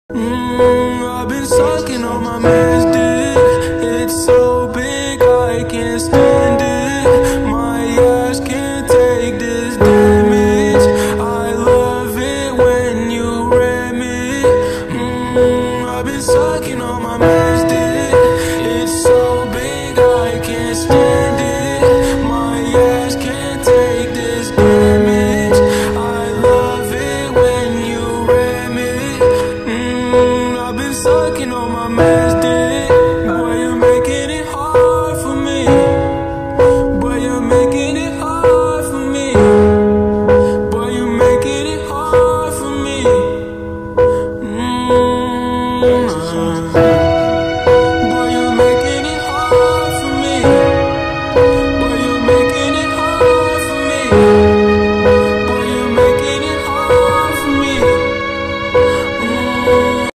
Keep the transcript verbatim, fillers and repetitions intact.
Mm, I've been sucking on my man's dick. It's so big I can't stand it. My ass can't take this damage. I love it when you ram it. Mm, I've been sucking on my man's dick. It's so big I can't stand it. My ass can't take this damage. I love it when you ram it. Mm, I've been sucking on my man's dick. Boy, you're making it hard for me. Boy, you're making it hard for me. Boy, you're making it hard for me. Mm-hmm.